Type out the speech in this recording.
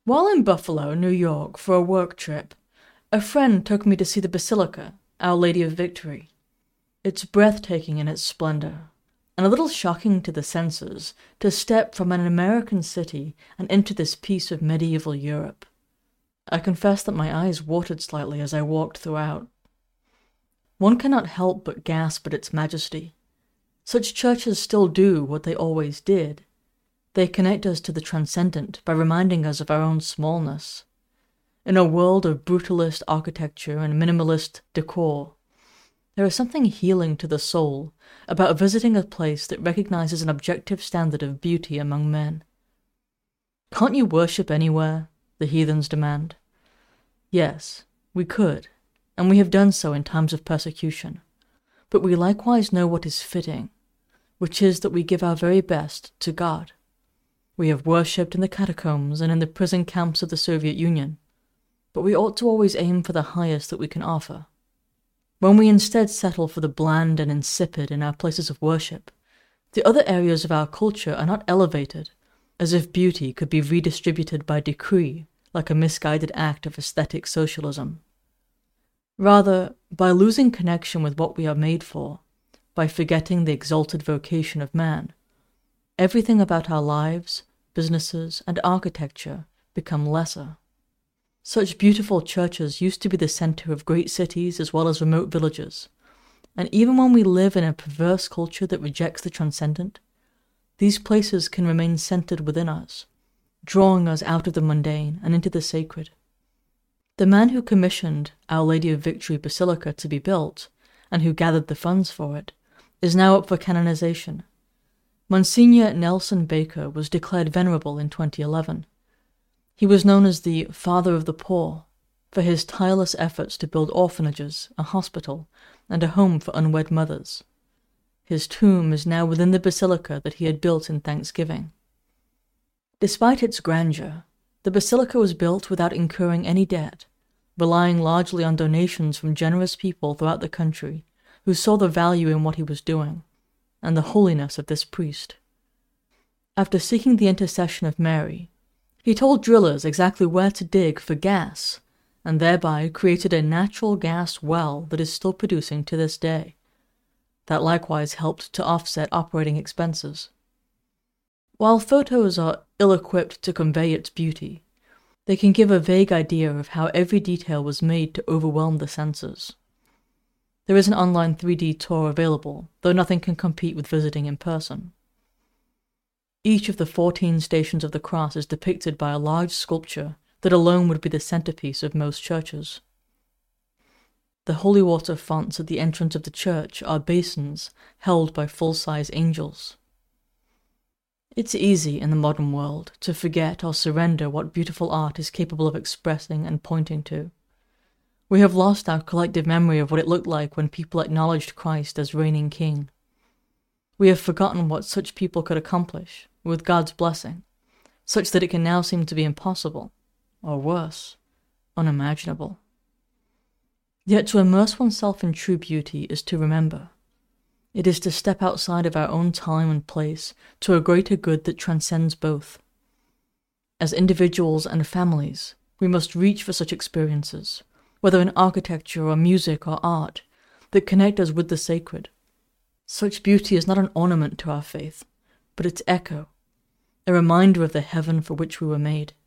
While in Buffalo, New York, for a work trip, a friend took me to see the Basilica, Our Lady of Victory. It's breathtaking in its splendor, and a little shocking to the senses to step from an American city and into this piece of medieval Europe. I confess that my eyes watered slightly as I walked throughout. One cannot help but gasp at its majesty. Such churches still do what they always did. They connect us to the transcendent by reminding us of our own smallness. In a world of brutalist architecture and minimalist decor, there is something healing to the soul about visiting a place that recognizes an objective standard of beauty among men. "Can't you worship anywhere?" the heathens demand. Yes, we could, and we have done so in times of persecution. But we likewise know what is fitting, which is that we give our very best to God. We have worshipped in the catacombs and in the prison camps of the Soviet Union, but we ought to always aim for the highest that we can offer. When we instead settle for the bland and insipid in our places of worship, the other areas of our culture are not elevated, as if beauty could be redistributed by decree like a misguided act of aesthetic socialism. Rather, by losing connection with what we are made for, by forgetting the exalted vocation of man, everything about our lives, businesses, and architecture become lesser. Such beautiful churches used to be the center of great cities as well as remote villages, and even when we live in a perverse culture that rejects the transcendent, these places can remain centered within us, drawing us out of the mundane and into the sacred. The man who commissioned Our Lady of Victory Basilica to be built, and who gathered the funds for it, is now up for canonization. Monsignor Nelson Baker was declared venerable in 2011. He was known as the Father of the Poor for his tireless efforts to build orphanages, a hospital, and a home for unwed mothers. His tomb is now within the basilica that he had built in thanksgiving. Despite its grandeur, the basilica was built without incurring any debt, relying largely on donations from generous people throughout the country who saw the value in what he was doing, and the holiness of this priest. After seeking the intercession of Mary, he told drillers exactly where to dig for gas, and thereby created a natural gas well that is still producing to this day. That likewise helped to offset operating expenses. While photos are ill-equipped to convey its beauty, they can give a vague idea of how every detail was made to overwhelm the senses. There is an online 3D tour available, though nothing can compete with visiting in person. Each of the 14 Stations of the Cross is depicted by a large sculpture that alone would be the centerpiece of most churches. The holy water fonts at the entrance of the church are basins held by full-size angels. It's easy in the modern world to forget or surrender what beautiful art is capable of expressing and pointing to. We have lost our collective memory of what it looked like when people acknowledged Christ as reigning king. We have forgotten what such people could accomplish, with God's blessing, such that it can now seem to be impossible, or worse, unimaginable. Yet to immerse oneself in true beauty is to remember. It is to step outside of our own time and place to a greater good that transcends both. As individuals and families, we must reach for such experiences, whether in architecture or music or art, that connect us with the sacred. Such beauty is not an ornament to our faith, but its echo, a reminder of the heaven for which we were made.